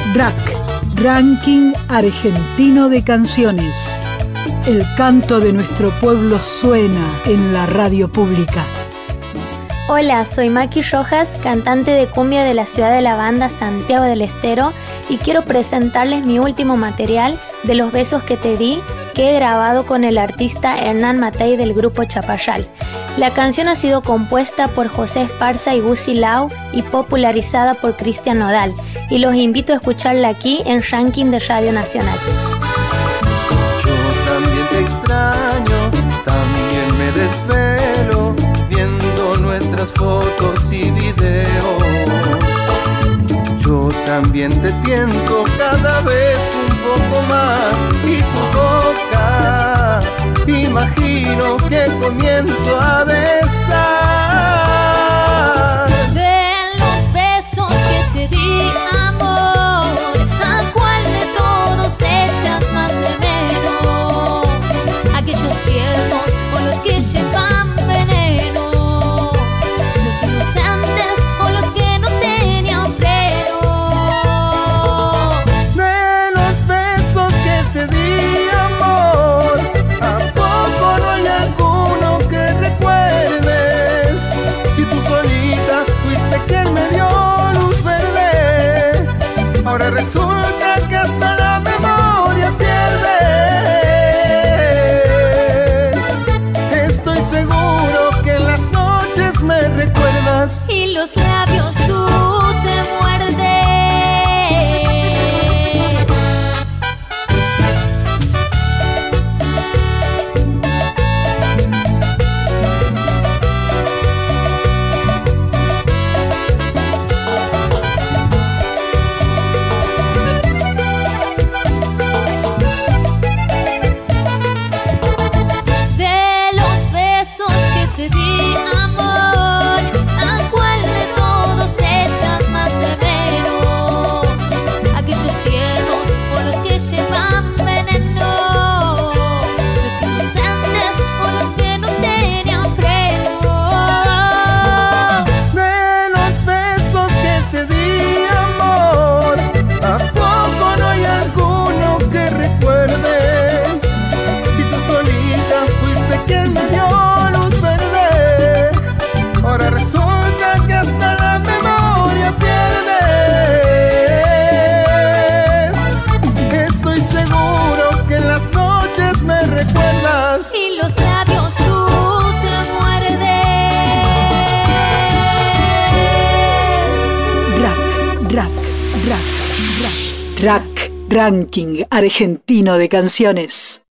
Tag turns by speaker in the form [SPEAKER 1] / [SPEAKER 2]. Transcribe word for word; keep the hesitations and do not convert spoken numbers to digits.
[SPEAKER 1] R A C, Ranking Argentino de Canciones. El canto de nuestro pueblo suena en la radio pública.
[SPEAKER 2] Hola, soy Maki Rojas, cantante de cumbia de la ciudad de la banda Santiago del Estero, y quiero presentarles mi último material, De los besos que te di, que he grabado con el artista Hernán Matei del grupo Chapayal. La canción ha sido compuesta por José Esparza y Gusi Lau y popularizada por Cristian Nodal, y los invito a escucharla aquí en Ranking de Radio Nacional.
[SPEAKER 3] Yo también te extraño, también me desvelo, viendo nuestras fotos y videos. Yo también te pienso cada vez un poco más, y tu boca, imagino que comienzo a besar.
[SPEAKER 4] De los besos que te di, amor, ¿a cuál de todos echas más de menos? Aquellos tiernos o los que llevan veneno, los inocentes o los que no tenían freno.
[SPEAKER 3] De los besos que te di, amor, ¿a poco no hay alguno que recuerdes? Si tú solita fuiste quien me dio luz verde, ahora resulta que hasta la memoria pierdes. Estoy seguro que en las noches me recuerdas
[SPEAKER 4] Y los labios tú te muerdes. De los besos que te di, amor, ¿a cuál de todos echas más de menos? Aquellos tiernos o los que llevan veneno, los inocentes o los que no tenían freno.
[SPEAKER 3] de los besos que te di, amor. ¿A poco no hay alguno que recuerdes? Si tú solita fuiste quien me dio luz verde, ahora resulta que hasta la memoria pierdes. Estoy seguro que en las noches me recuerdas
[SPEAKER 4] Y los labios tú te muerdes.
[SPEAKER 1] R A C, R A C, R A C, R A C. R A C, Ranking Argentino de Canciones.